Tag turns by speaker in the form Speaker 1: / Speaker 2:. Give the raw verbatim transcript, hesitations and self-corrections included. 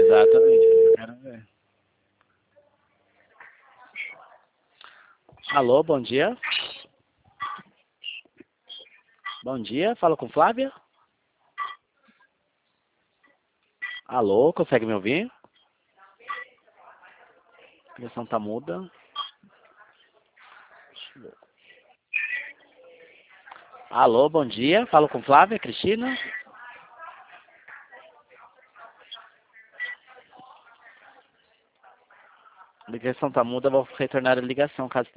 Speaker 1: Exatamente, eu quero ver. Alô, bom dia. Bom dia, fala com Flávia. Alô, consegue me ouvir? A ligação tá muda. Alô, bom dia, falo com Flávia, Cristina. A ligação tá muda, vou retornar a ligação caso